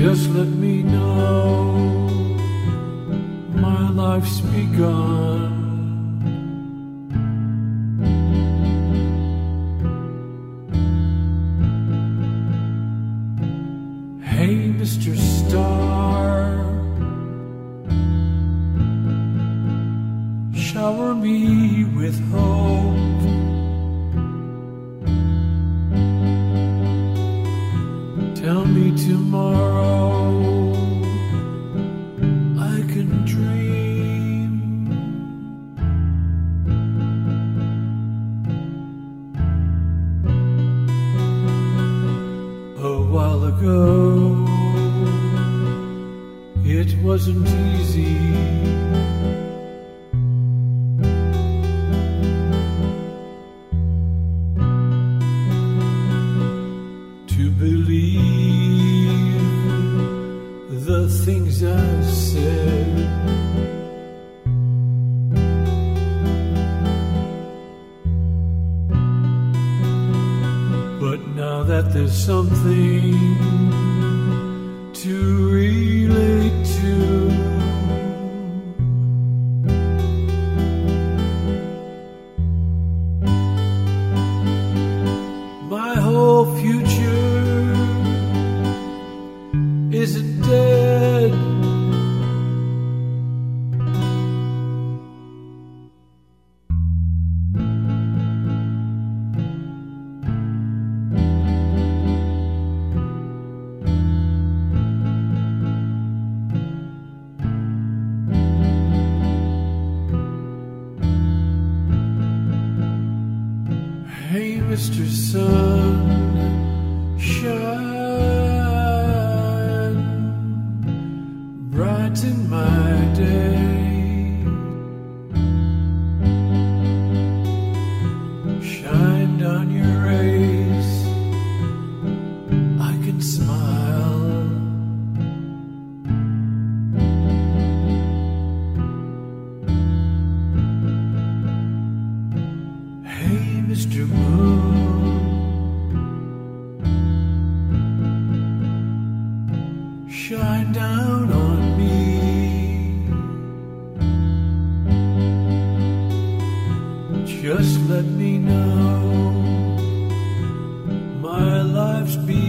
Just let me know my life's begun. Hey, Mr. Star, shower me with hope. Tell me tomorrow I can dream. A while ago it wasn't easy to believe the things I said. But now that there's something to relate to, my whole future isn't dead. Hey, Mr. Sun, shine, brighten my day. Shine down your rays, I can smile. Hey, Mr. Moon, shine down on me. Just let me know my life's begun.